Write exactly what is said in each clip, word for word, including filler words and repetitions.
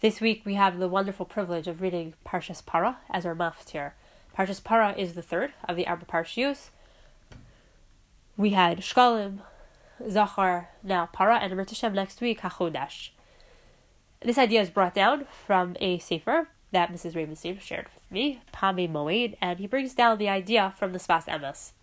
This week we have the wonderful privilege of reading Parshas Para as our maftir. Parshas Para is the third of the Arba Parshios. We had Shkalim, Zachar, now Para, and Amrit Hashem next week, HaChodesh. This idea is brought down from a sefer that Missus Ravenstein shared with me, Pami Moed, and he brings down the idea from the Sfas Emes.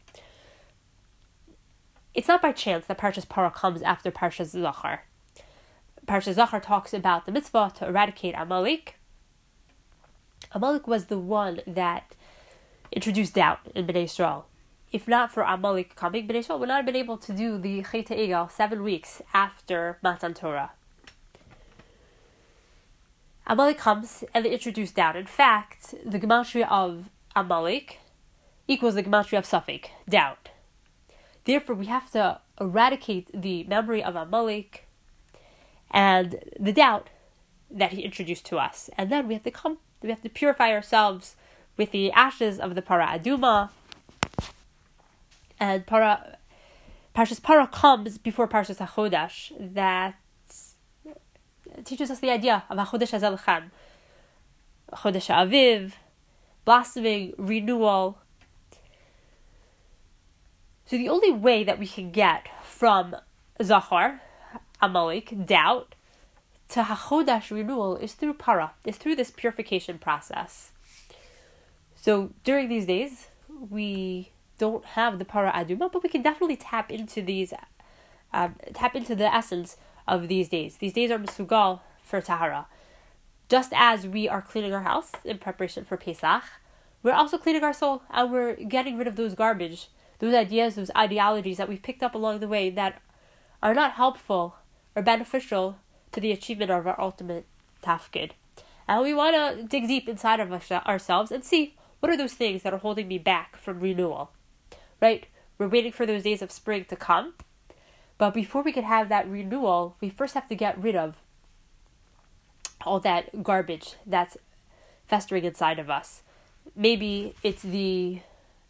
It's not by chance that Parshas Para comes after Parshas Zachar. Parshas Zachar talks about the mitzvah to eradicate Amalek. Amalek was the one that introduced doubt in Bnei Yisrael. If not for Amalek coming, Bnei Yisrael would not have been able to do the Chet HaEgel seven weeks after Matan Torah. Amalek comes and they introduce doubt. In fact, the gematria of Amalek equals the gematria of Safek, doubt. Therefore, we have to eradicate the memory of Amalek and the doubt that he introduced to us. And then we have to come, we have to purify ourselves with the ashes of the Para Aduma. And Para, Parshas Para comes before Parshas HaChodesh that teaches us the idea of HaChodesh Hazeh Lechem, Chodesh Aviv, blossoming, renewal. So the only way that we can get from Zachar, Amalek, doubt, to HaChodesh, renewal, is through Para. It's through this purification process. So during these days, we don't have the Para Aduma, but we can definitely tap into these, um, tap into the essence of these days. These days are Mesugal for Tahara. Just as we are cleaning our house in preparation for Pesach, we're also cleaning our soul, and we're getting rid of those garbage, those ideas, those ideologies that we've picked up along the way that are not helpful or beneficial to the achievement of our ultimate tafkid. And we want to dig deep inside of us, ourselves and see what are those things that are holding me back from renewal, right? We're waiting for those days of spring to come, but before we can have that renewal, we first have to get rid of all that garbage that's festering inside of us. Maybe it's the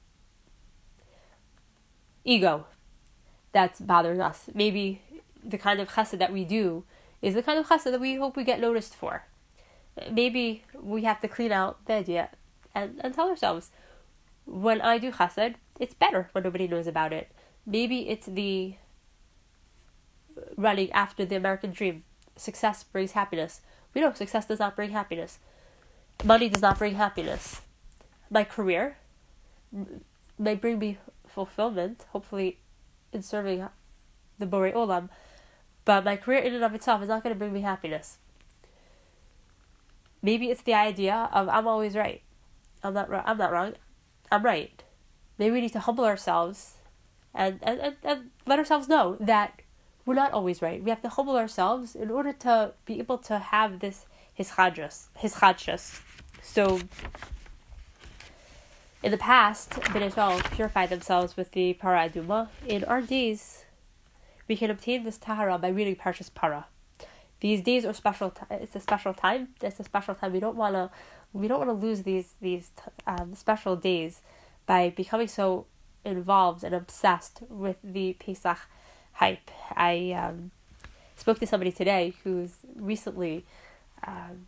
ego that's bothering us. Maybe the kind of chesed that we do is the kind of chesed that we hope we get noticed for. Maybe we have to clean out the idea and, and tell ourselves, when I do chesed, it's better when nobody knows about it. Maybe it's the running after the American dream. Success brings happiness. We know success does not bring happiness. Money does not bring happiness. My career may bring me fulfillment, hopefully in serving the Borei Olam, but my career in and of itself is not going to bring me happiness. Maybe it's the idea of I'm always right. I'm not. I'm not wrong. I'm right. Maybe we need to humble ourselves and and, and, and let ourselves know that we're not always right. We have to humble ourselves in order to be able to have this his chadras, his chadshas. So in the past, Bnei Yisrael purified themselves with the Para Aduma. In our days, we can obtain this tahara by reading Parshas Para. These days are special. T- it's a special time. It's a special time. We don't want to. We don't want to lose these these um, special days by becoming so involved and obsessed with the Pesach hype. I um, spoke to somebody today who's recently um,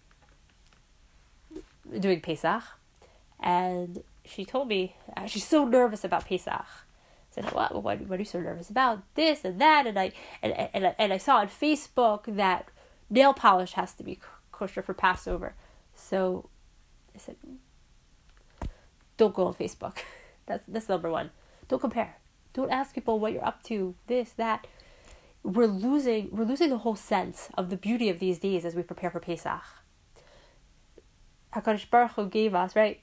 doing Pesach. And she told me, uh, she's so nervous about Pesach. I said, what, what, what are you so nervous about? This and that. And I and, and, and I saw on Facebook that nail polish has to be kosher for Passover. So I said, don't go on Facebook. That's, that's number one. Don't compare. Don't ask people what you're up to, this, that. We're losing, we're losing the whole sense of the beauty of these days as we prepare for Pesach. HaKadosh Baruch Hu gave us, right?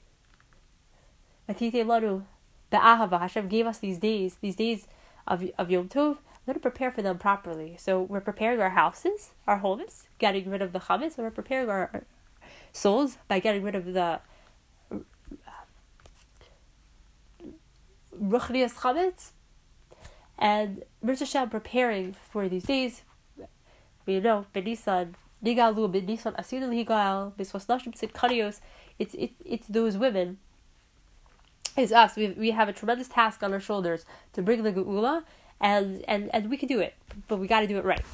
Hashem gave us these days, these days of of Yom Tov. We're going to prepare for them properly. So we're preparing our houses, our homes, getting rid of the chametz, and we're preparing our, our souls by getting rid of the ruchnias chametz, and Mirz Hashem preparing for these days. We know Benisan Nigalu Benisan Asinu Ligal Biswas Nashim Tzidkanios. It's it it's those women. It's us. We we have a tremendous task on our shoulders to bring the geula, and, and, and we can do it, but we got to do it right.